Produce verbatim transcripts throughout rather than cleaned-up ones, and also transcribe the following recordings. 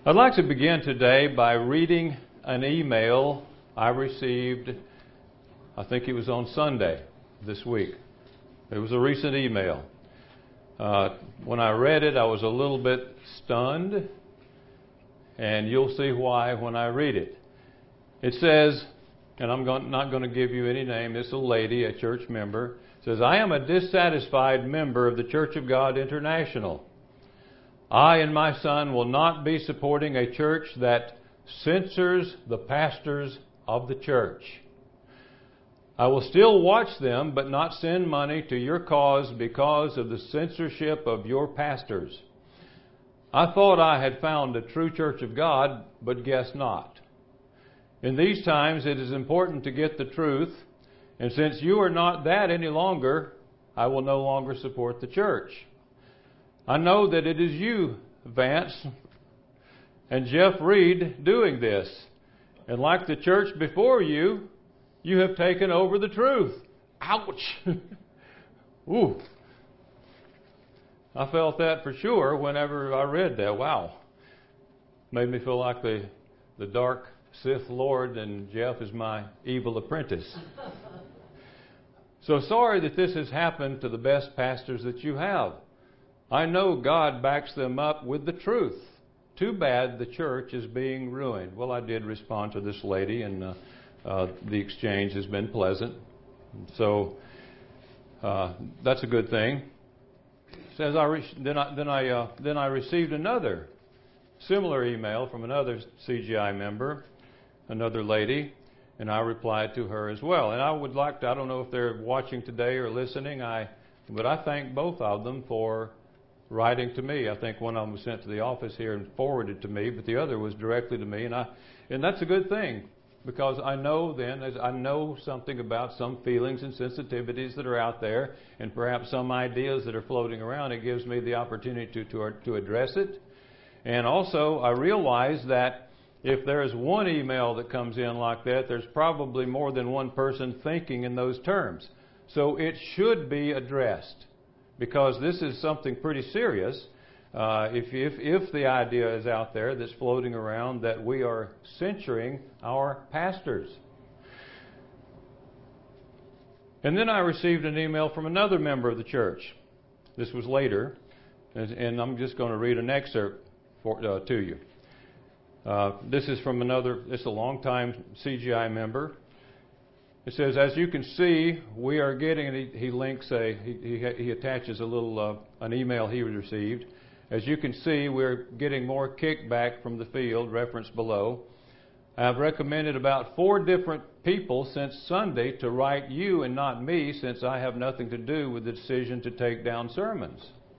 I'd like to begin today by reading an email I received, I think it was on Sunday this week. It was a recent email. Uh, when I read it, I was a little bit stunned, and you'll see why when I read it. It says, and I'm going, not going to give you any name, it's a lady, a church member, says, I am a dissatisfied member of the Church of God International. I and my son will not be supporting a church that censors the pastors of the church. I will still watch them, but not send money to your cause because of the censorship of your pastors. I thought I had found a true church of God, but guess not. In these times, it is important to get the truth, and since you are not that any longer, I will no longer support the church. I know that it is you, Vance, and Jeff Reed doing this. And like the church before you, you have taken over the truth. Ouch! Ooh. I felt that for sure whenever I read that. Wow. Made me feel like the, the dark Sith Lord and Jeff is my evil apprentice. So sorry that this has happened to the best pastors that you have. I know God backs them up with the truth. Too bad the church is being ruined. Well, I did respond to this lady, and uh, uh, the exchange has been pleasant. So uh, that's a good thing. Says I re- then I then I uh, then I received another similar email from another C G I member, another lady, and I replied to her as well. And I would like to, I don't know if they're watching today or listening, I but I thank both of them for writing to me. I think one of them was sent to the office here and forwarded to me, but the other was directly to me, and I, and that's a good thing, because I know then, as I know something about some feelings and sensitivities that are out there, and perhaps some ideas that are floating around. It gives me the opportunity to to, to address it, and also I realize that if there is one email that comes in like that, there's probably more than one person thinking in those terms. So it should be addressed, because this is something pretty serious. Uh, if, if, if the idea is out there that's floating around that we are censoring our pastors. And then I received an email from another member of the church. This was later, and, and I'm just going to read an excerpt for, uh, to you. Uh, this is from another, it's a longtime C G I member. It says, as you can see, we are getting, and he, he links a, he, he, he attaches a little, uh, an email he received. As you can see, we're getting more kickback from the field, referenced below. I've recommended about four different people since Sunday to write you and not me, since I have nothing to do with the decision to take down sermons.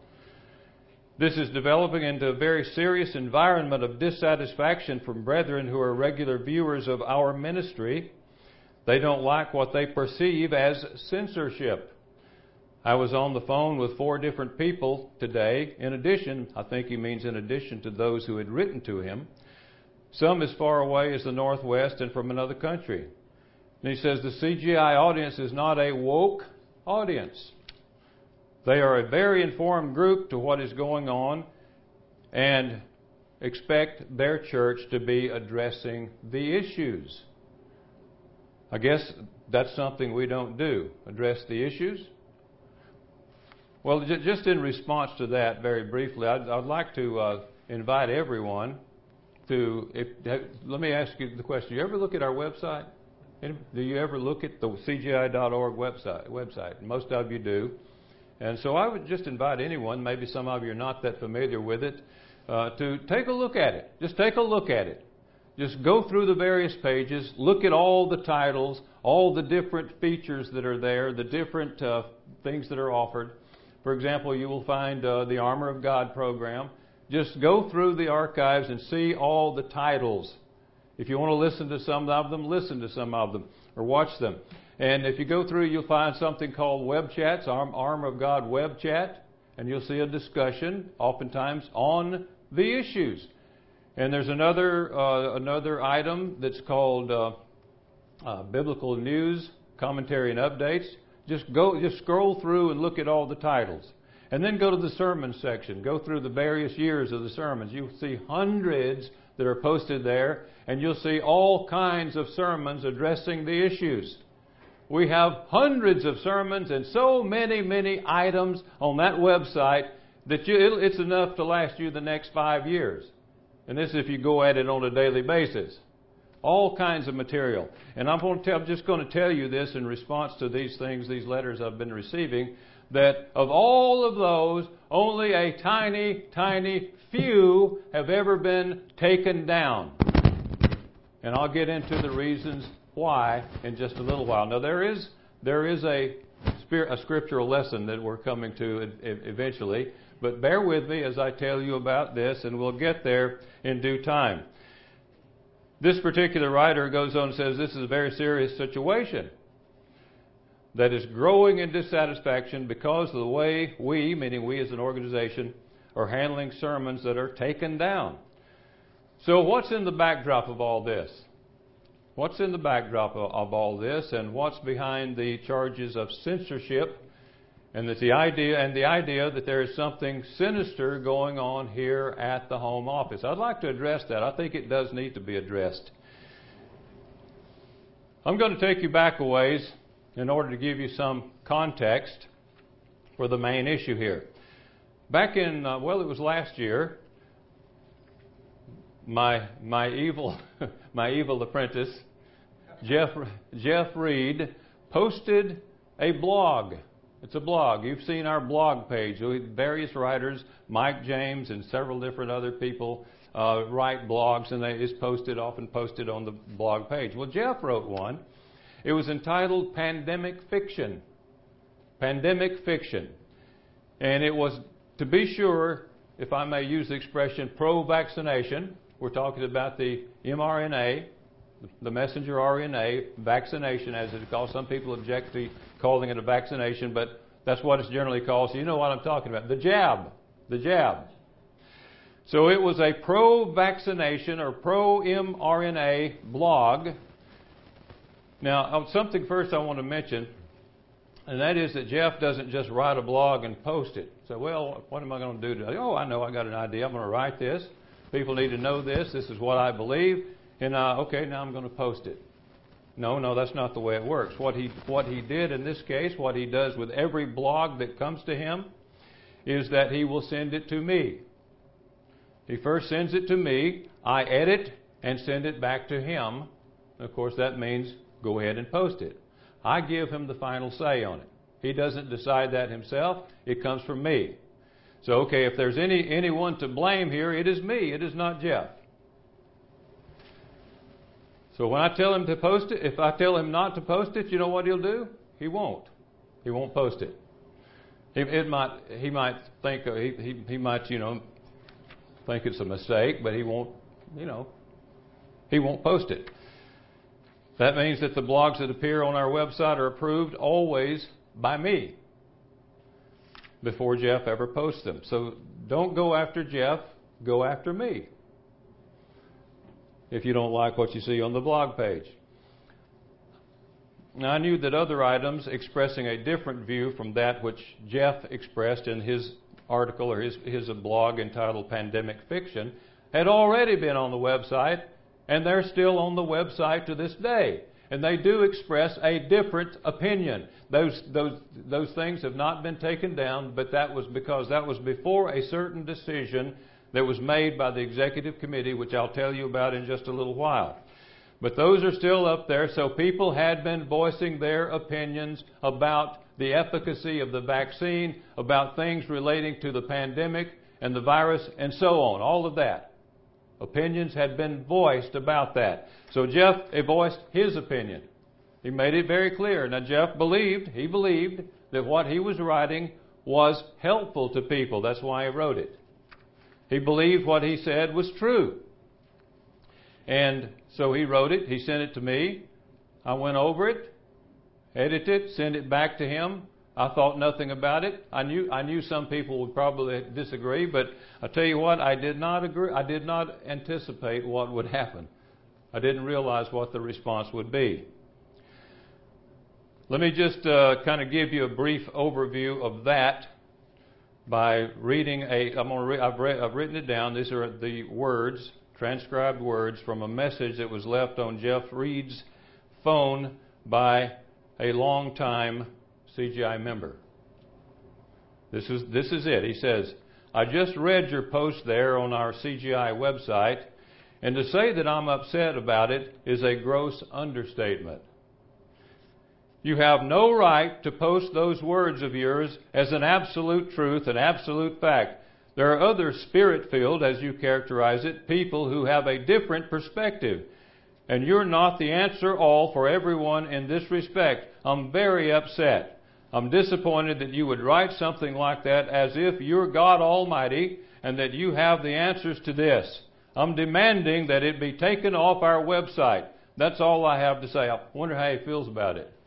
This is developing into a very serious environment of dissatisfaction from brethren who are regular viewers of our ministry. They don't like what they perceive as censorship. I was on the phone with four different people today. In addition, I think he means in addition to those who had written to him, some as far away as the Northwest and from another country. And he says the C G I audience is not a woke audience. They are a very informed group to what is going on and expect their church to be addressing the issues. I guess that's something we don't do, address the issues. Well, j- just in response to that, very briefly, I'd, I'd like to uh, invite everyone to, if, let me ask you the question, do you ever look at our website? Do you ever look at the C G I dot org website? website? Most of you do. And so I would just invite anyone, maybe some of you are not that familiar with it, uh, to take a look at it. Just take a look at it. Just go through the various pages, look at all the titles, all the different features that are there, the different uh, things that are offered. For example, you will find uh, the Armor of God program. Just go through the archives and see all the titles. If you want to listen to some of them, listen to some of them or watch them. And if you go through, you'll find something called web chats, Armor of God web chat, and you'll see a discussion, oftentimes, on the issues. And there's another uh, another item that's called uh, uh, Biblical News, Commentary and Updates. Just go, just scroll through and look at all the titles. And then go to the sermon section. Go through the various years of the sermons. You'll see hundreds that are posted there, and you'll see all kinds of sermons addressing the issues. We have hundreds of sermons and so many, many items on that website that you, it's enough to last you the next five years. And this is if you go at it on a daily basis. All kinds of material. And I'm, going to tell, I'm just going to tell you this in response to these things, these letters I've been receiving, that of all of those, only a tiny, tiny few have ever been taken down. And I'll get into the reasons why in just a little while. Now, there is there is a, a scriptural lesson that we're coming to eventually, but bear with me as I tell you about this, and we'll get there in due time. This particular writer goes on and says this is a very serious situation that is growing in dissatisfaction because of the way we, meaning we as an organization, are handling sermons that are taken down. So what's in the backdrop of all this? What's in the backdrop of, of all this, and what's behind the charges of censorship, and that the idea and the idea that there is something sinister going on here at the Home Office? I'd like to address that. I think it does need to be addressed. I'm going to take you back a ways in order to give you some context for the main issue here. Back in, uh, well, it was last year, my my evil my evil apprentice, Jeff Jeff Reed, posted a blog. It's a blog. You've seen our blog page. Various writers, Mike James and several different other people uh, write blogs, and they, it's posted, often posted on the blog page. Well, Jeff wrote one. It was entitled Pandemic Fiction. Pandemic Fiction. And it was, to be sure, if I may use the expression, pro-vaccination. We're talking about the mRNA, the messenger R N A, vaccination as it's called. Some people object to calling it a vaccination, but that's what it's generally called. So you know what I'm talking about. The jab. The jab. So it was a pro-vaccination or pro-mRNA blog. Now, something first I want to mention, and that is that Jeff doesn't just write a blog and post it. So, well, what am I going to do today? Oh, I know, I got an idea. I'm going to write this. People need to know this. This is what I believe. And, uh, okay, now I'm going to post it. No, no, that's not the way it works. What he, what he did in this case, what he does with every blog that comes to him, is that he will send it to me. He first sends it to me. I edit and send it back to him. Of course, that means go ahead and post it. I give him the final say on it. He doesn't decide that himself. It comes from me. So, okay, if there's any anyone to blame here, it is me. It is not Jeff. So when I tell him to post it, if I tell him not to post it, you know what he'll do? He won't. He won't post it. He, it might. He might think. Uh, he, he he might you know think it's a mistake, but he won't. You know, he won't post it. That means that the blogs that appear on our website are approved always by me before Jeff ever posts them. So don't go after Jeff, go after me if you don't like what you see on the blog page. Now, I knew that other items expressing a different view from that which Jeff expressed in his article or his, his blog entitled Pandemic Fiction had already been on the website, and they're still on the website to this day. And they do express a different opinion. Those, those, those things have not been taken down, but that was because that was before a certain decision that was made by the executive committee, which I'll tell you about in just a little while. But those are still up there, so people had been voicing their opinions about the efficacy of the vaccine, about things relating to the pandemic and the virus, and so on, all of that. Opinions had been voiced about that. So Jeff voiced his opinion. He made it very clear. Now Jeff believed, he believed that what he was writing was helpful to people. That's why he wrote it. He believed what he said was true. And so he wrote it. He sent it to me. I went over it, edited it, sent it back to him. I thought nothing about it. I knew I knew some people would probably disagree, but I tell you what, I did not agree. I did not anticipate what would happen. I didn't realize what the response would be. Let me just uh, kind of give you a brief overview of that. by reading a. I'm gonna re, I've, read, I've written it down. These are the words, transcribed words from a message that was left on Jeff Reed's phone by a longtime C G I member. This is this is it. He says, "I just read your post there on our C G I website, and to say that I'm upset about it is a gross understatement. You have no right to post those words of yours as an absolute truth, an absolute fact. There are other spirit-filled, as you characterize it, people who have a different perspective. And you're not the answer all for everyone in this respect. I'm very upset. I'm disappointed that you would write something like that as if you're God Almighty and that you have the answers to this. I'm demanding that it be taken off our website. That's all I have to say." I wonder how he feels about it.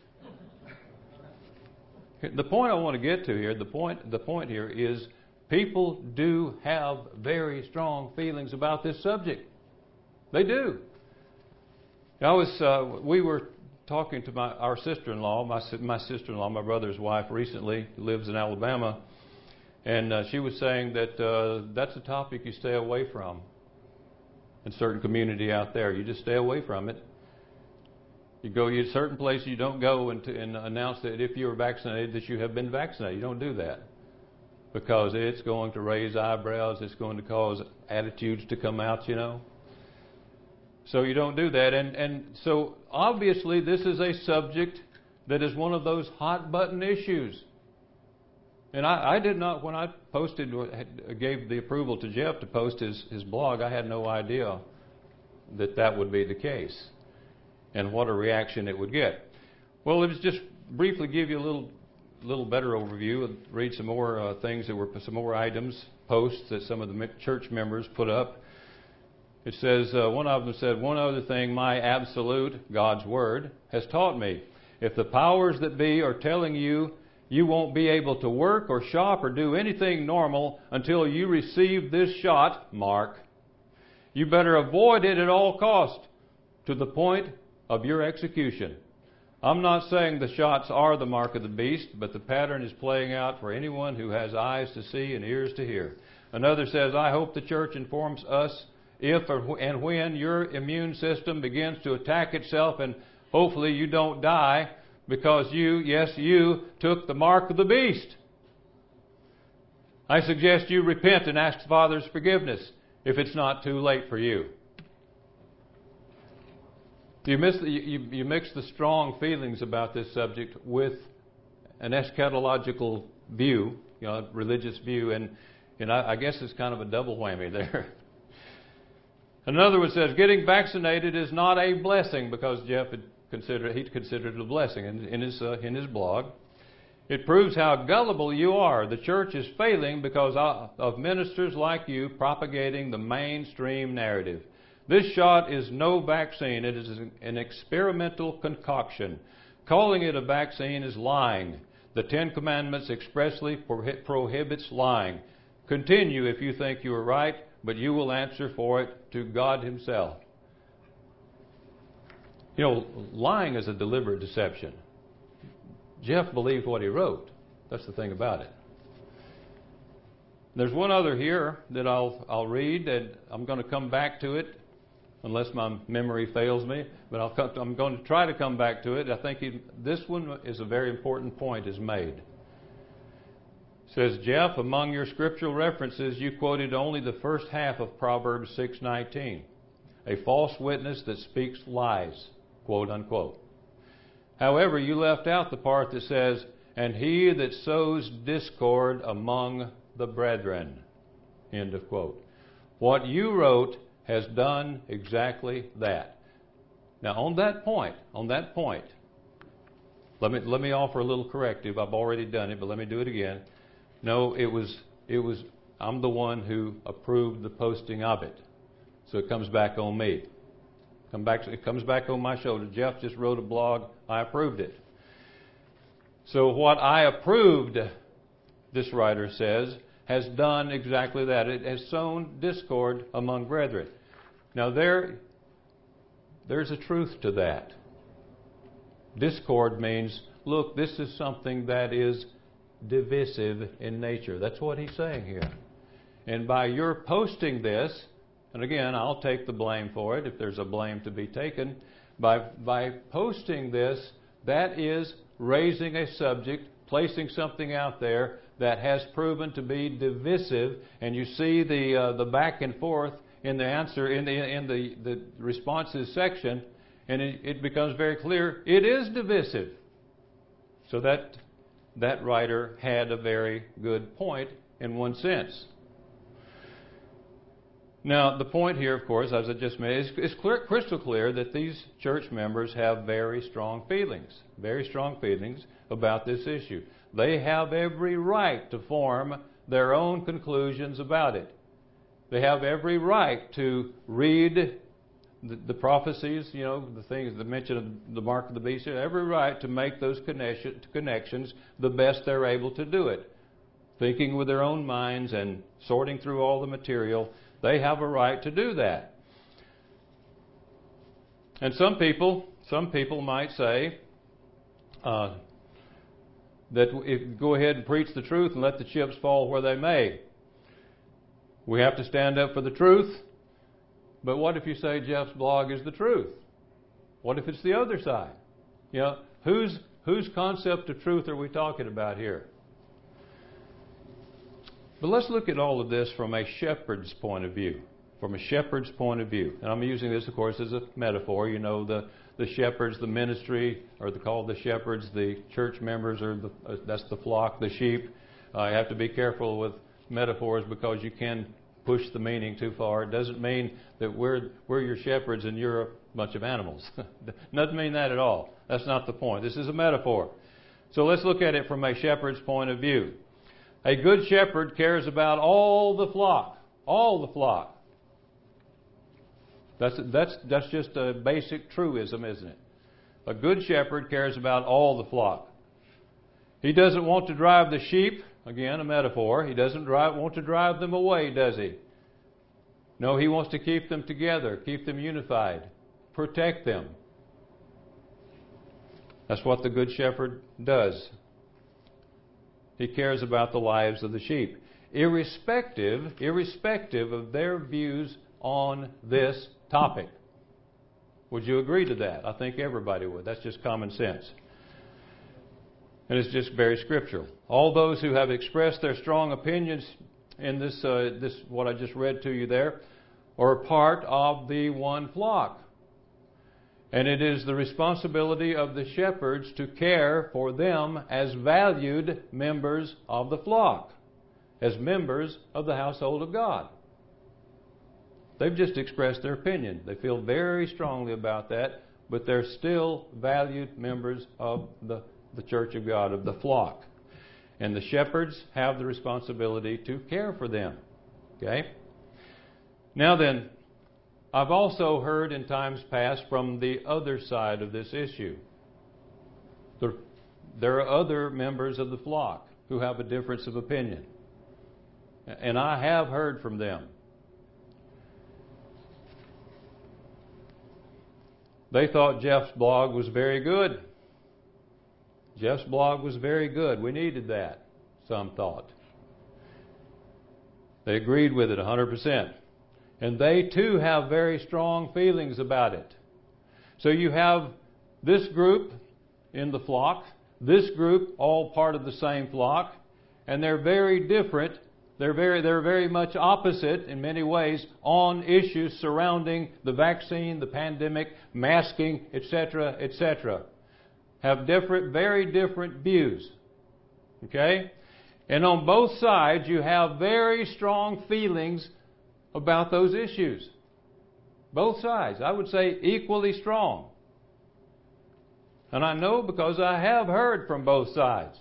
The point I want to get to here, the point, the point here is people do have very strong feelings about this subject. They do. I was, uh, we were talking to my, our sister-in-law, my, my sister-in-law, my brother's wife, recently, who lives in Alabama, and uh, she was saying that uh, that's a topic you stay away from in certain community out there. You just stay away from it. You go to certain places you don't go and, to, and announce that if you're vaccinated that you have been vaccinated. You don't do that because it's going to raise eyebrows. It's going to cause attitudes to come out, you know. So you don't do that. And, and so obviously this is a subject that is one of those hot button issues. And I, I did not, when I posted, gave the approval to Jeff to post his, his blog, I had no idea that that would be the case and what a reaction it would get. Well, let's just briefly give you a little little better overview, read some more uh, things that were, some more items, posts that some of the church members put up. It says, uh, one of them said, "One other thing my absolute, God's Word, has taught me. If the powers that be are telling you you won't be able to work or shop or do anything normal until you receive this shot, Mark, you better avoid it at all cost to the point of your execution. I'm not saying the shots are the mark of the beast, but the pattern is playing out for anyone who has eyes to see and ears to hear." Another says, "I hope the church informs us if and when your immune system begins to attack itself, and hopefully you don't die because you, yes, you, took the mark of the beast. I suggest you repent and ask the Father's forgiveness if it's not too late for you." You, miss the, you, you mix the strong feelings about this subject with an eschatological view, you know, religious view, and, and I, I guess it's kind of a double whammy there. Another one says, "Getting vaccinated is not a blessing," because Jeff had considered he considered it a blessing in, in his uh, in his blog. "It proves how gullible you are. The church is failing because of ministers like you propagating the mainstream narrative. This shot is no vaccine. It is an experimental concoction. Calling it a vaccine is lying. The Ten Commandments expressly prohibits lying. Continue if you think you are right, but you will answer for it to God Himself." You know, lying is a deliberate deception. Jeff believed what he wrote. That's the thing about it. There's one other here that I'll I'll read, and I'm going to come back to it unless my memory fails me. But I'll come, I'm going to try to come back to it. I think he, this one is a very important point is made. It says, "Jeff, among your scriptural references, you quoted only the first half of Proverbs six nineteen, a false witness that speaks lies, quote unquote. However, you left out the part that says, and he that sows discord among the brethren, end of quote. What you wrote has done exactly that." Now, on that point, on that point, let me let me offer a little corrective. I've already done it, but let me do it again. No, it was it was I'm the one who approved the posting of it, so it comes back on me. Come back, it comes back on my shoulder. Jeff just wrote a blog. I approved it. So what I approved, this writer says, has done exactly that. It has sown discord among brethren. Now there, there's a truth to that. Discord means, look, this is something that is divisive in nature. That's what he's saying here. And by your posting this, and again, I'll take the blame for it if there's a blame to be taken, by, by posting this, that is raising a subject, placing something out there that has proven to be divisive, and you see the uh, the back and forth in the answer, in the in the, the responses section, and it, it becomes very clear it is divisive. So that that writer had a very good point in one sense. Now, the point here, of course, as I just made, is, is clear, crystal clear that these church members have very strong feelings, very strong feelings about this issue. They have every right to form their own conclusions about it. They have every right to read the, the prophecies, you know, the things that mention the mark of the beast, every right to make those connection, connections the best they're able to do it. Thinking with their own minds and sorting through all the material, they have a right to do that. And some people, some people might say uh, that if, go ahead and preach the truth and let the chips fall where they may. We have to stand up for the truth. But what if you say Jeff's blog is the truth? What if it's the other side? You know, whose whose concept of truth are we talking about here? But let's look at all of this from a shepherd's point of view. From a shepherd's point of view. And I'm using this, of course, as a metaphor. You know, the, the shepherds, the ministry, or they're called the shepherds, the church members, or the, uh, that's the flock, the sheep. Uh, you have to be careful with metaphors because you can push the meaning too far. It doesn't mean that we're, we're your shepherds and you're a bunch of animals. Doesn't mean that at all. That's not the point. This is a metaphor. So let's look at it from a shepherd's point of view. A good shepherd cares about all the flock. All the flock. That's, that's, that's just a basic truism, isn't it? A good shepherd cares about all the flock. He doesn't want to drive the sheep, again a metaphor, he doesn't drive, want to drive them away, does he? No, he wants to keep them together, keep them unified, protect them. That's what the good shepherd does. He cares about the lives of the sheep, irrespective, irrespective of their views on this topic. Would you agree to that? I think everybody would. That's just common sense. And it's just very scriptural. All those who have expressed their strong opinions in this, uh, this what I just read to you there, are part of the one flock. And it is the responsibility of the shepherds to care for them as valued members of the flock, as members of the household of God. They've just expressed their opinion. They feel very strongly about that, but they're still valued members of the, the church of God, of the flock. And the shepherds have the responsibility to care for them. Okay? Now then, I've also heard in times past from the other side of this issue. There, there are other members of the flock who have a difference of opinion. And I have heard from them. They thought Jeff's blog was very good. Jeff's blog was very good. We needed that, some thought. They agreed with it one hundred percent. And they too have very strong feelings about it. So you have this group in the flock, this group all part of the same flock, and they're very different. They're very, they're very much opposite in many ways on issues surrounding the vaccine, the pandemic, masking, et cetera, et cetera. Have different, very different views. Okay? And on both sides, you have very strong feelings about those issues. Both sides, I would say equally strong. And I know because I have heard from both sides.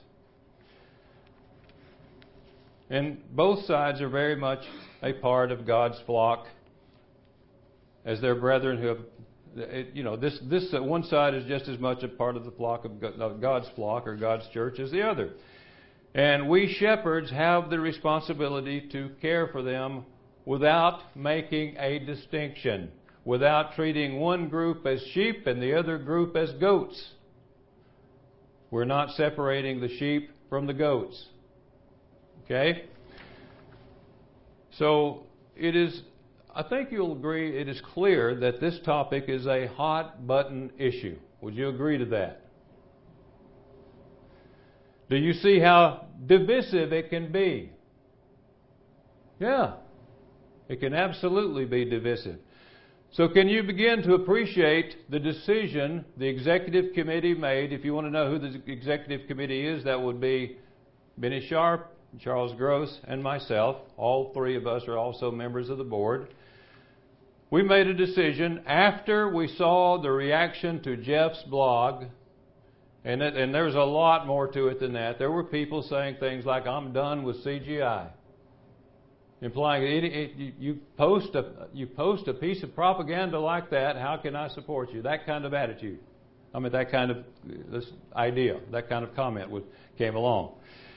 And both sides are very much a part of God's flock as their brethren who have, you know, this, this one side is just as much a part of the flock of God's flock or God's church as the other. And we shepherds have the responsibility to care for them without making a distinction, without treating one group as sheep and the other group as goats. We're not separating the sheep from the goats. Okay? So it is, I think you'll agree, it is clear that this topic is a hot button issue. Would you agree to that? Do you see how divisive it can be? Yeah, it can absolutely be divisive. So can you begin to appreciate the decision the executive committee made? If you want to know who the executive committee is, that would be Benny Sharp, Charles Gross, and myself. All three of us are also members of the board. We made a decision after we saw the reaction to Jeff's blog, and, it, and there's a lot more to it than that. There were people saying things like, I'm done with C G I. Implying it, it, you, you, post a, you post a piece of propaganda like that, how can I support you? That kind of attitude. I mean, that kind of this idea, that kind of comment would, came along.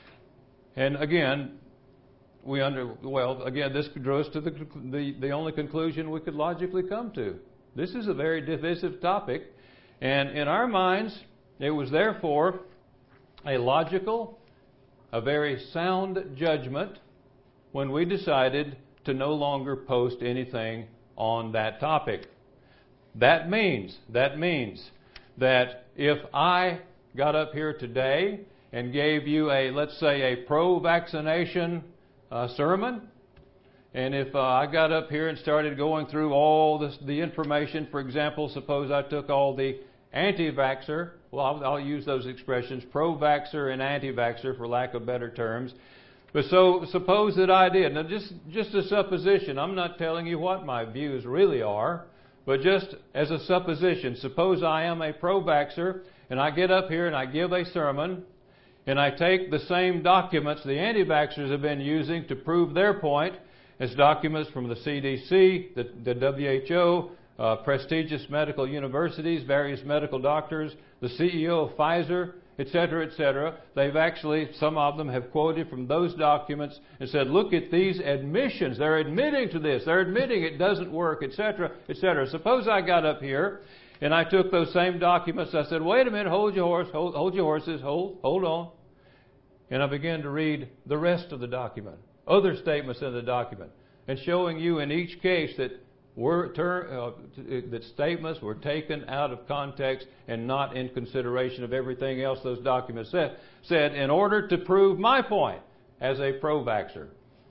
And again, we under well, again, this drew us to the, the, the only conclusion we could logically come to. This is a very divisive topic, and in our minds, it was therefore a logical, a very sound judgment when we decided to no longer post anything on that topic. That means, that means that if I got up here today and gave you a, let's say, a pro-vaccination uh, sermon, and if uh, I got up here and started going through all this, the information, for example, suppose I took all the anti-vaxxer, well, I'll, I'll use those expressions, pro-vaxxer and anti-vaxxer for lack of better terms. But so suppose that I did. Now, just, just a supposition. I'm not telling you what my views really are, but just as a supposition. Suppose I am a pro-vaxxer, and I get up here and I give a sermon, and I take the same documents the anti-vaxxers have been using to prove their point, as documents from the C D C, the, the W H O, uh, prestigious medical universities, various medical doctors, the C E O of Pfizer, et cetera, et cetera. They've actually, some of them have quoted from those documents and said, look at these admissions. They're admitting to this. They're admitting it doesn't work, et cetera, et cetera. Suppose I got up here and I took those same documents. I said, wait a minute, hold your horse, hold, hold your horses, hold, hold on. And I began to read the rest of the document, other statements in the document, and showing you in each case that Were ter- uh, that statements were taken out of context and not in consideration of everything else those documents said, said in order to prove my point as a pro-vaxxer.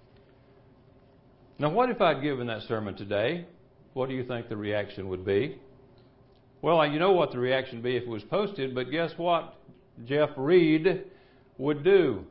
Now, what if I'd given that sermon today? What do you think the reaction would be? Well, you know what the reaction would be if it was posted, but guess what Jeff Reed would do?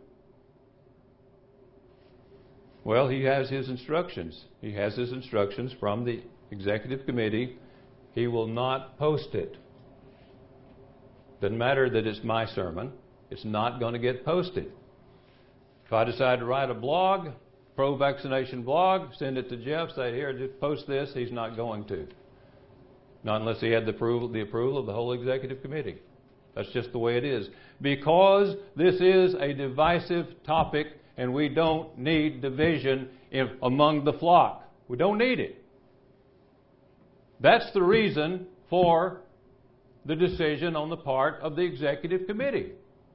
Well, he has his instructions. He has his instructions from the executive committee. He will not post it. Doesn't matter that it's my sermon. It's not going to get posted. If I decide to write a blog, pro-vaccination blog, send it to Jeff, say, here, just post this, he's not going to. Not unless he had the approval, the approval of the whole executive committee. That's just the way it is. Because this is a divisive topic, and we don't need division in, among the flock. We don't need it. That's the reason for the decision on the part of the executive committee.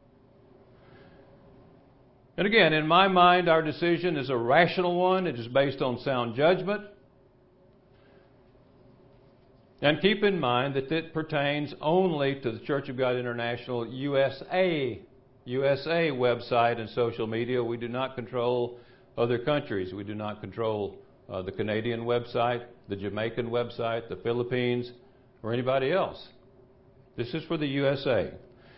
And again, in my mind, our decision is a rational one. It is based on sound judgment. And keep in mind that it pertains only to the Church of God International U S A U S A website and social media. We do not control other countries. We do not control uh, the Canadian website, the Jamaican website, the Philippines, or anybody else. This is for the U S A.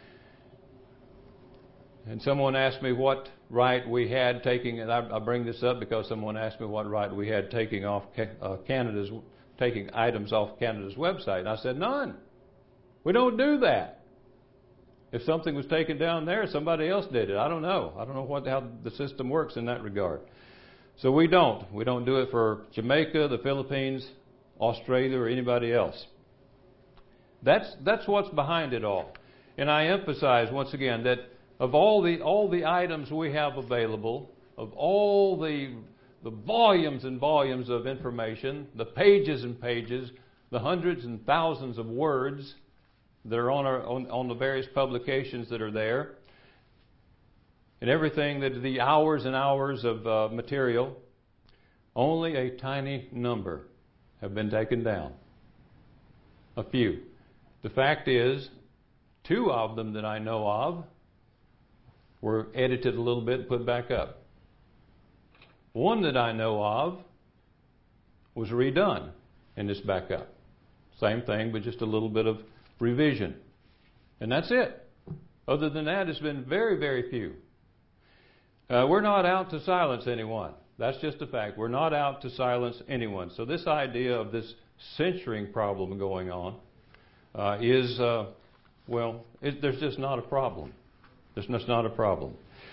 And someone asked me what right we had taking, and I, I bring this up because someone asked me what right we had taking off uh, Canada's, taking items off Canada's website. And I said, none. We don't do that. If something was taken down there, somebody else did it. I don't know. I don't know what how the system works in that regard. So we don't. We don't do it for Jamaica, the Philippines, Australia, or anybody else. That's that's what's behind it all. And I emphasize once again that of all the all the items we have available, of all the the volumes and volumes of information, the pages and pages, the hundreds and thousands of words that are on, our, on, on the various publications that are there, and everything that the hours and hours of uh, material, only a tiny number have been taken down. A few. The fact is, two of them that I know of were edited a little bit and put back up. One that I know of was redone and it's back up. Same thing, but just a little bit of revision. And that's it. Other than that, it's been very, very few. Uh, we're not out to silence anyone. That's just a fact. We're not out to silence anyone. So this idea of this censoring problem going on uh, is, uh, well, it, there's just not a problem. There's just not a problem.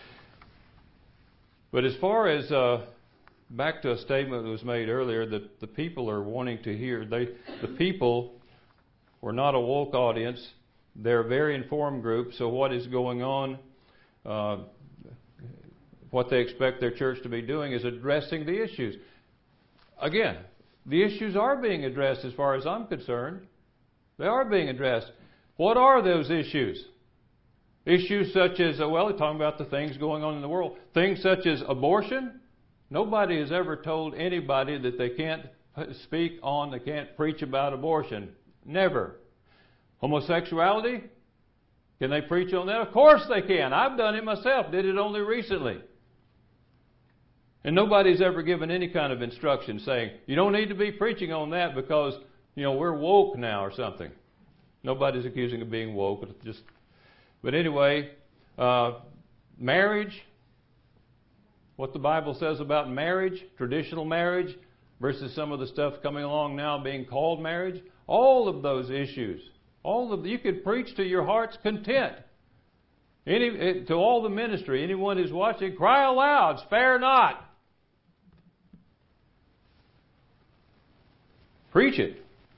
But as far as, uh, back to a statement that was made earlier, that the people are wanting to hear, they, the people were not a woke audience. They're a very informed group, so what is going on, uh, what they expect their church to be doing is addressing the issues. Again, the issues are being addressed as far as I'm concerned. They are being addressed. What are those issues? Issues such as, well, they're talking about the things going on in the world. Things such as abortion. Nobody has ever told anybody that they can't speak on, they can't preach about abortion. Never. Homosexuality? Can they preach on that? Of course they can. I've done it myself, did it only recently. And nobody's ever given any kind of instruction saying, you don't need to be preaching on that because, you know, we're woke now or something. Nobody's accusing of being woke. But, just, but anyway, uh, marriage, what the Bible says about marriage, traditional marriage, versus some of the stuff coming along now being called marriage, all of those issues, all of you could preach to your heart's content. Any, to all the ministry, anyone who's watching, cry aloud, spare not. Preach it.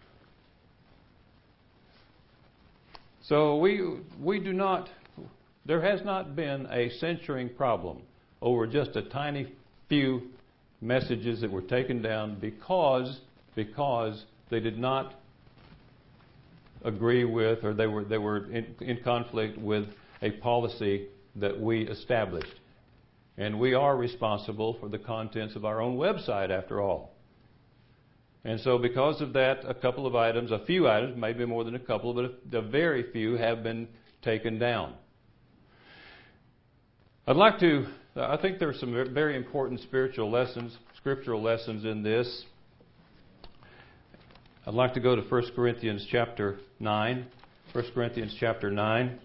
So we we do not, there has not been a censoring problem over just a tiny few messages that were taken down because because they did not agree with, or they were they were in, in conflict with a policy that we established. And we are responsible for the contents of our own website, after all. And so because of that, a couple of items, a few items, maybe more than a couple, but a, a very few have been taken down. I'd like to, I think there are some very important spiritual lessons, scriptural lessons in this. I'd like to go to First Corinthians chapter nine. First Corinthians chapter nine.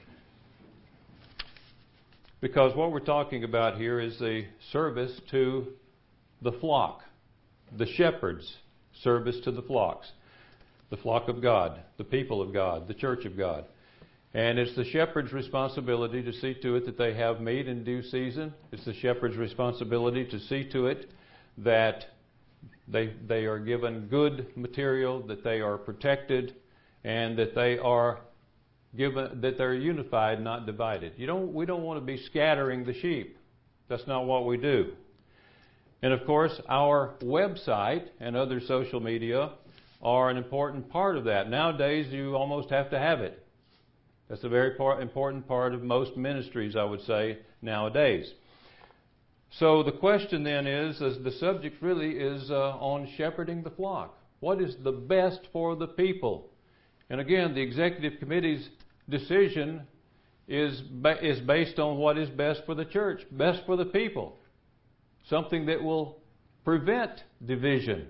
Because what we're talking about here is the service to the flock, the shepherds' service to the flocks, the flock of God, the people of God, the church of God. And it's the shepherd's responsibility to see to it that they have meat in due season. It's the shepherd's responsibility to see to it that they they are given good material, that they are protected, and that they are given, that they're unified, not divided. You don't we don't want to be scattering the sheep. That's not what we do. And of course, our website and other social media are an important part of that. Nowadays, you almost have to have it. That's a very part, important part of most ministries, I would say, nowadays. So the question then is, is the subject really is uh, on shepherding the flock. What is the best for the people? And again, the executive committee's decision is ba- is based on what is best for the church, best for the people. Something that will prevent division.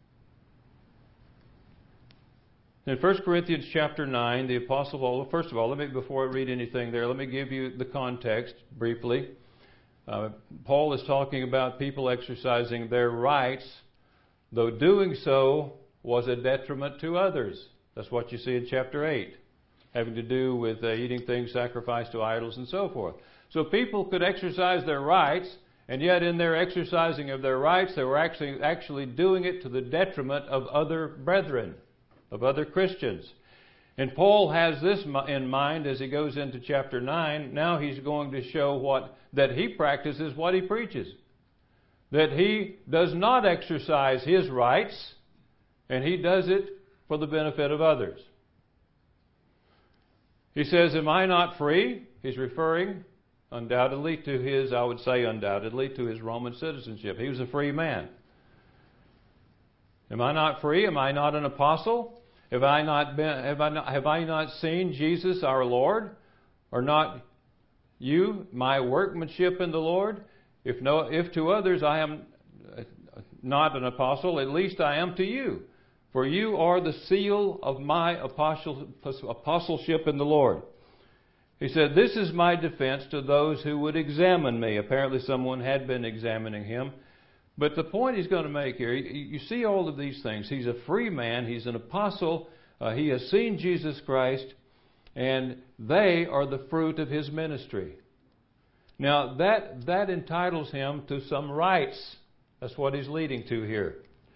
In First Corinthians chapter nine, the Apostle Paul, first of all, let me, before I read anything there, let me give you the context briefly. Uh, Paul is talking about people exercising their rights, though doing so was a detriment to others. That's what you see in chapter eight, having to do with uh, eating things sacrificed to idols and so forth. So people could exercise their rights, and yet in their exercising of their rights, they were actually actually doing it to the detriment of other brethren, of other Christians. And Paul has this in mind as he goes into chapter nine. Now he's going to show what that he practices what he preaches. That he does not exercise his rights, and he does it for the benefit of others. He says, am I not free? He's referring undoubtedly to his, I would say undoubtedly, to his Roman citizenship. He was a free man. Am I not free? Am I not an apostle? Have I not been? Have I not, have I not seen Jesus our Lord? Or not you, my workmanship in the Lord? If no, if to others I am not an apostle, at least I am to you. For you are the seal of my apostle, apostleship in the Lord. He said, this is my defense to those who would examine me. Apparently someone had been examining him. But the point he's going to make here, you see all of these things. He's a free man. He's an apostle. Uh, he has seen Jesus Christ. And they are the fruit of his ministry. Now, that, that entitles him to some rights. That's what he's leading to here.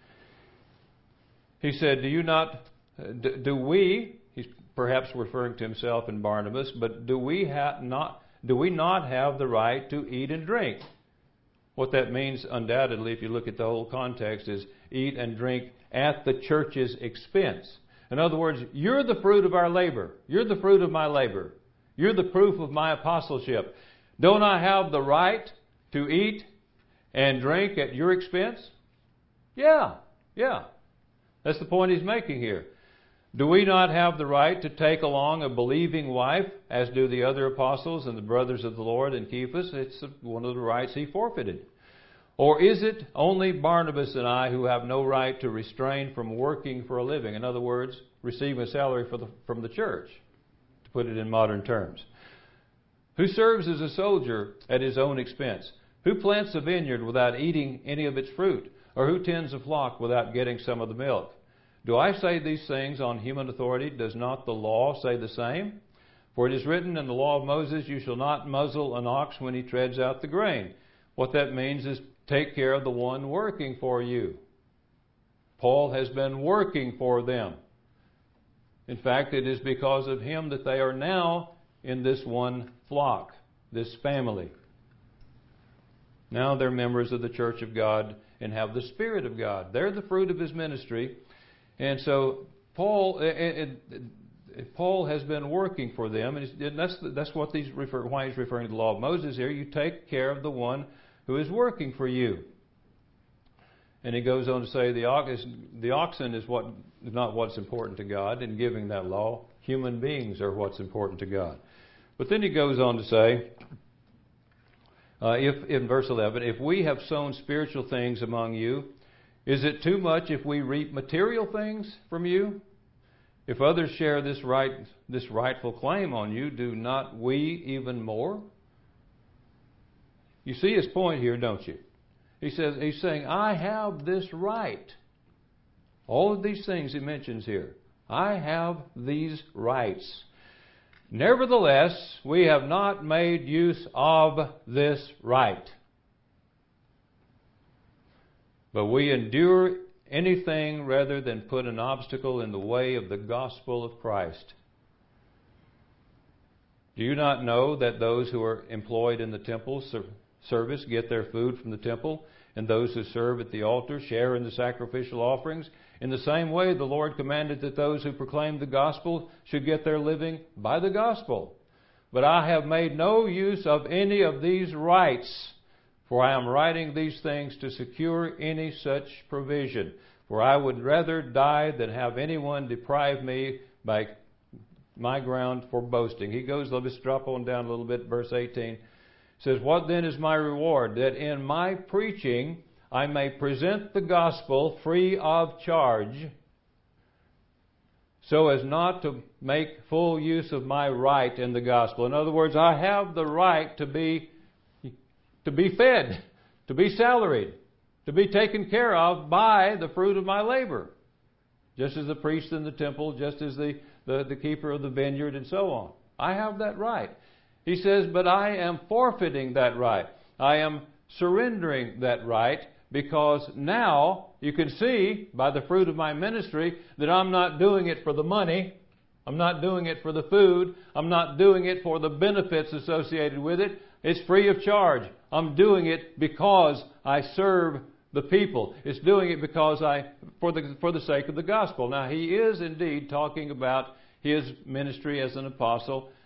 He said, do you not, do, do we, he's perhaps referring to himself and Barnabas, but do we have not, do we not have the right to eat and drink? What that means, undoubtedly, if you look at the whole context, is eat and drink at the church's expense. In other words, you're the fruit of our labor. You're the fruit of my labor. You're the proof of my apostleship. Don't I have the right to eat and drink at your expense? Yeah, yeah. That's the point he's making here. Do we not have the right to take along a believing wife, as do the other apostles and the brothers of the Lord and Cephas? It's one of the rights he forfeited. Or is it only Barnabas and I who have no right to restrain from working for a living? In other words, receiving a salary for the, from the church, to put it in modern terms. Who serves as a soldier at his own expense? Who plants a vineyard without eating any of its fruit? Or who tends a flock without getting some of the milk? Do I say these things on human authority? Does not the law say the same? For it is written in the law of Moses, you shall not muzzle an ox when he treads out the grain. What that means is take care of the one working for you. Paul has been working for them. In fact, it is because of him that they are now in this one flock, this family. Now they're members of the church of God and have the Spirit of God. They're the fruit of his ministry. And so Paul, it, it, Paul has been working for them, and that's that's what these refer, why he's referring to the law of Moses here. You take care of the one who is working for you. And he goes on to say the ox, the oxen is what is not what's important to God in giving that law. Human beings are what's important to God. But then he goes on to say, uh, if in verse eleven, if we have sown spiritual things among you, is it too much if we reap material things from you? If others share this right, this rightful claim on you, do not we even more? You see his point here, don't you? He says, he's saying, I have this right. All of these things he mentions here. I have these rights. Nevertheless, we have not made use of this right. But we endure anything rather than put an obstacle in the way of the gospel of Christ. Do you not know that those who are employed in the temple service get their food from the temple, and those who serve at the altar share in the sacrificial offerings? In the same way, the Lord commanded that those who proclaim the gospel should get their living by the gospel. But I have made no use of any of these rights, for I am writing these things to secure any such provision. For I would rather die than have anyone deprive me by my ground for boasting. He goes, let us drop on down a little bit, verse eighteen. Says, what then is my reward? That in my preaching I may present the gospel free of charge, so as not to make full use of my right in the gospel. In other words, I have the right to be to be fed, to be salaried, to be taken care of by the fruit of my labor. Just as the priest in the temple, just as the, the, the keeper of the vineyard, and so on. I have that right. He says, but I am forfeiting that right. I am surrendering that right, because now you can see by the fruit of my ministry that I'm not doing it for the money. I'm not doing it for the food. I'm not doing it for the benefits associated with it. It's free of charge. I'm doing it because I serve the people. It's doing it because I, for the for the sake of the gospel. Now, he is indeed talking about his ministry as an apostle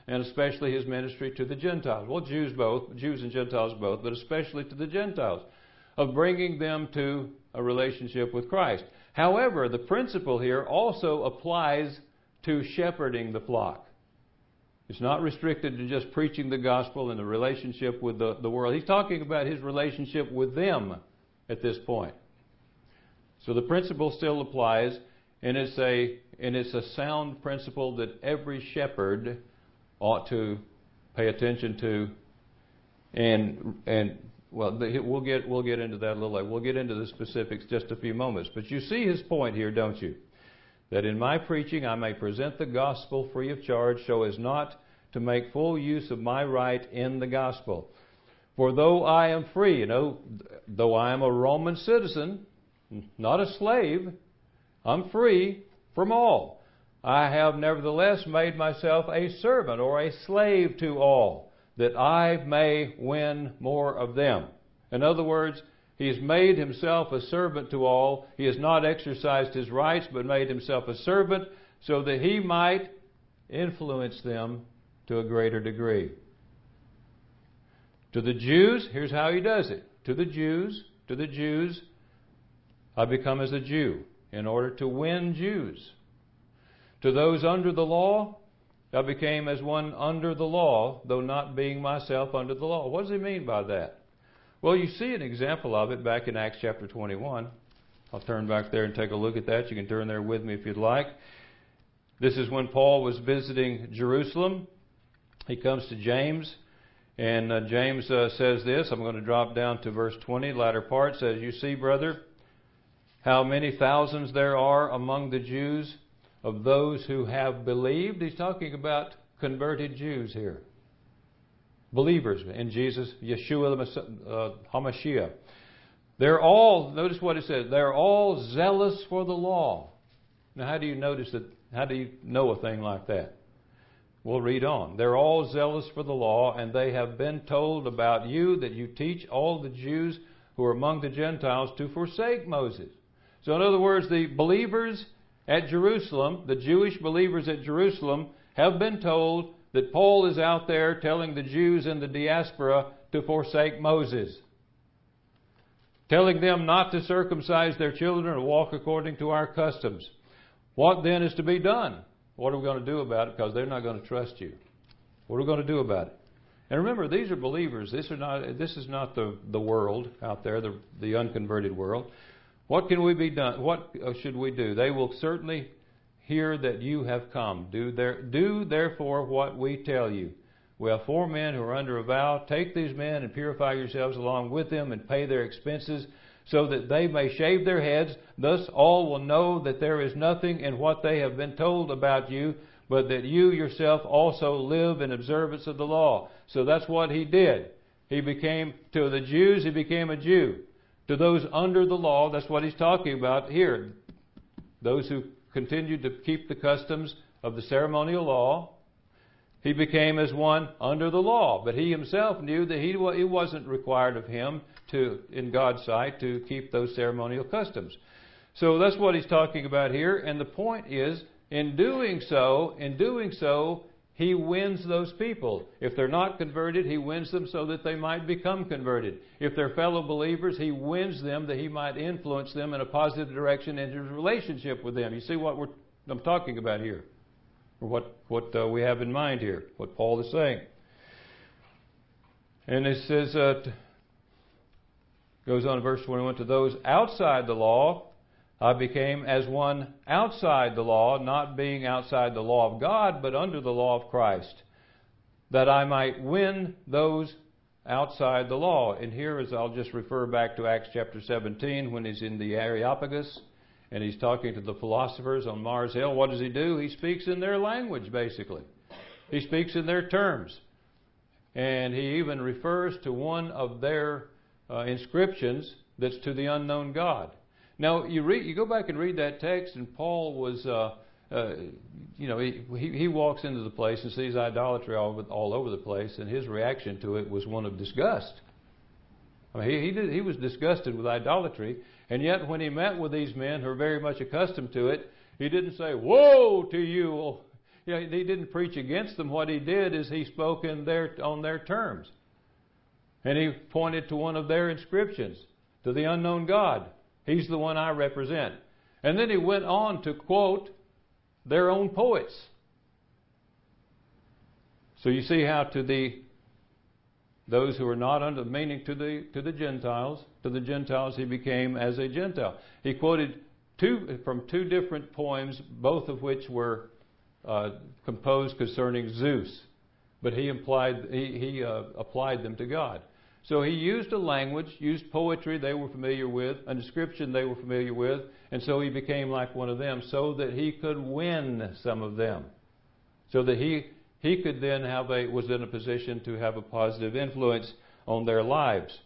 and especially his ministry to the Gentiles. Well, Jews both, Jews and Gentiles both, but especially to the Gentiles, of bringing them to a relationship with Christ. However, the principle here also applies to shepherding the flock. It's not restricted to just preaching the gospel and the relationship with the, the world. He's talking about his relationship with them at this point. So the principle still applies, and it's a and it's a sound principle that every shepherd ought to pay attention to. And and well, the, we'll get we'll get into that a little later. We'll get into the specifics just a few moments. But you see his point here, don't you? That in my preaching I may present the gospel free of charge, so as not to make full use of my right in the gospel. For though I am free, you know, though I am a Roman citizen, not a slave, I'm free from all. I have nevertheless made myself a servant or a slave to all, that I may win more of them. In other words, he has made himself a servant to all. He has not exercised his rights, but made himself a servant so that he might influence them to a greater degree. To the Jews, here's how he does it. To the Jews, to the Jews, I become as a Jew in order to win Jews. To those under the law, I became as one under the law, though not being myself under the law. What does he mean by that? Well, you see an example of it back in Acts chapter twenty-one. I'll turn back there and take a look at that. You can turn there with me if you'd like. This is when Paul was visiting Jerusalem. He comes to James, and uh, James uh, says this. I'm going to drop down to verse twenty, latter part. Says, you see, brother, how many thousands there are among the Jews of those who have believed. He's talking about converted Jews here. Believers in Jesus, Yeshua uh, HaMashiach. They're all, notice what it says, they're all zealous for the law. Now how do you notice that, how do you know a thing like that? We'll read on. They're all zealous for the law, and they have been told about you that you teach all the Jews who are among the Gentiles to forsake Moses. So in other words, the believers at Jerusalem, the Jewish believers at Jerusalem, have been told that Paul is out there telling the Jews in the diaspora to forsake Moses. Telling them not to circumcise their children or walk according to our customs. What then is to be done? What are we going to do about it? Because they're not going to trust you. What are we going to do about it? And remember, these are believers. This is not, this is not the, the world out there, the, the unconverted world. What can we be done? What should we do? They will certainly hear that you have come. Do, there, do therefore what we tell you. We have four men who are under a vow. Take these men and purify yourselves along with them and pay their expenses so that they may shave their heads. Thus all will know that there is nothing in what they have been told about you, but that you yourself also live in observance of the law. So that's what he did. He became, to the Jews, he became a Jew. To those under the law, that's what he's talking about here. Those who continued to keep the customs of the ceremonial law, he became as one under the law. But he himself knew that he it wasn't required of him to, in God's sight, to keep those ceremonial customs. So that's what he's talking about here. And the point is, in doing so, in doing so, he wins those people. If they're not converted, he wins them so that they might become converted. If they're fellow believers, he wins them that he might influence them in a positive direction in his relationship with them. You see what we're, I'm talking about here? Or what, what uh, we have in mind here, what Paul is saying. And it says, uh, goes on in verse twenty-one, to those outside the law, I became as one outside the law, not being outside the law of God, but under the law of Christ, that I might win those outside the law. And here is, I'll just refer back to Acts chapter seventeen, when he's in the Areopagus, and he's talking to the philosophers on Mars Hill. What does he do? He speaks in their language, basically. He speaks in their terms. And he even refers to one of their uh, inscriptions that's to the unknown God. Now, you read, you go back and read that text, and Paul was, uh, uh, you know, he, he he walks into the place and sees idolatry all over, all over the place, and his reaction to it was one of disgust. I mean, he he, did, he was disgusted with idolatry, and yet when he met with these men who are very much accustomed to it, he didn't say, "Woe to you, you know, he didn't preach against them. What he did is he spoke in their, on their terms. And he pointed to one of their inscriptions, to the unknown God. He's the one I represent. And then he went on to quote their own poets. So you see how to the those who are not under, meaning to the to the Gentiles, to the Gentiles he became as a Gentile. He quoted two from two different poems, both of which were uh, composed concerning Zeus, but he implied he, he uh, applied them to God. So he used a language, used poetry they were familiar with, a description they were familiar with, and so he became like one of them, so that he could win some of them, so that he he could then have a was in a position to have a positive influence on their lives.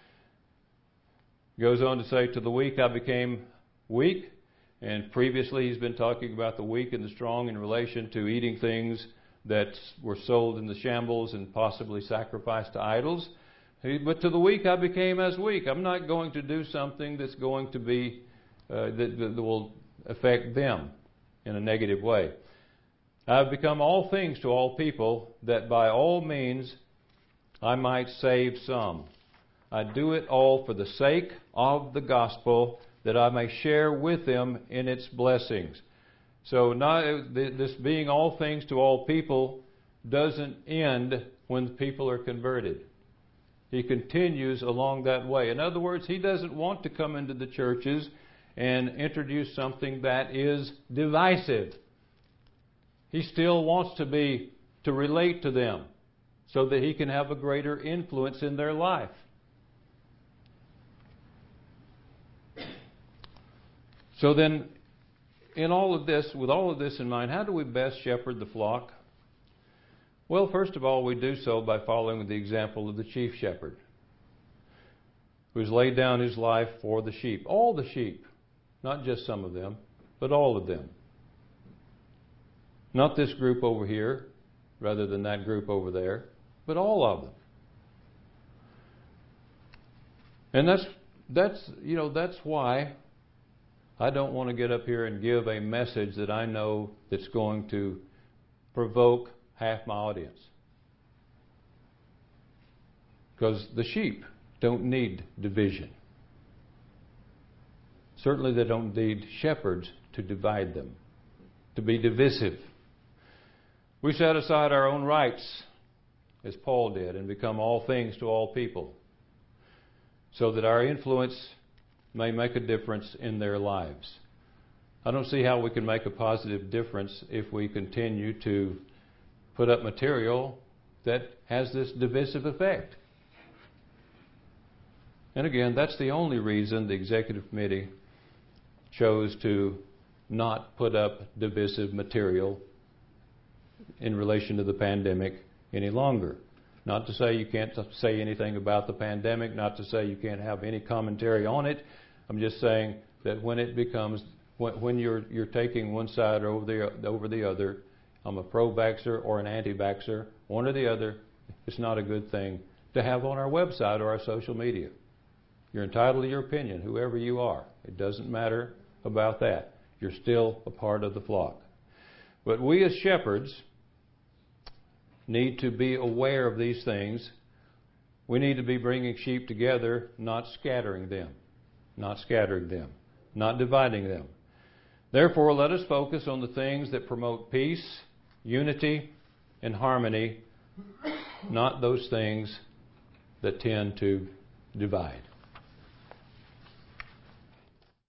Goes on to say, to the weak I became weak, and previously he's been talking about the weak and the strong in relation to eating things that were sold in the shambles and possibly sacrificed to idols. But to the weak I became as weak. I'm not going to do something that's going to be uh, that, that will affect them in a negative way. I have become all things to all people, that by all means I might save some. I do it all for the sake of the gospel, that I may share with them in its blessings. So not, this being all things to all people doesn't end when people are converted. He continues along that way. In other words, he doesn't want to come into the churches and introduce something that is divisive. He still wants to be to relate to them so that he can have a greater influence in their life. So then, in all of this, with all of this in mind, how do we best shepherd the flock? Well, first of all, we do so by following the example of the chief shepherd, who's laid down his life for the sheep. All the sheep, not just some of them, but all of them. Not this group over here, rather than that group over there, but all of them. And that's that's you know that's why I don't want to get up here and give a message that I know that's going to provoke half my audience. Because the sheep don't need division. Certainly they don't need shepherds to divide them, to be divisive. We set aside our own rights, as Paul did, and become all things to all people, so that our influence may make a difference in their lives. I don't see how we can make a positive difference if we continue to put up material that has this divisive effect. And again, that's the only reason the executive committee chose to not put up divisive material in relation to the pandemic any longer. Not to say you can't say anything about the pandemic, not to say you can't have any commentary on it. I'm just saying that when it becomes, when, when you're you're taking one side over the over the other, I'm a pro-vaxxer or an anti-vaxxer, one or the other, it's not a good thing to have on our website or our social media. You're entitled to your opinion, whoever you are. It doesn't matter about that. You're still a part of the flock. But we as shepherds need to be aware of these things. We need to be bringing sheep together, not scattering them, not scattering them, not dividing them. Therefore, let us focus on the things that promote peace, unity, and harmony, not those things that tend to divide.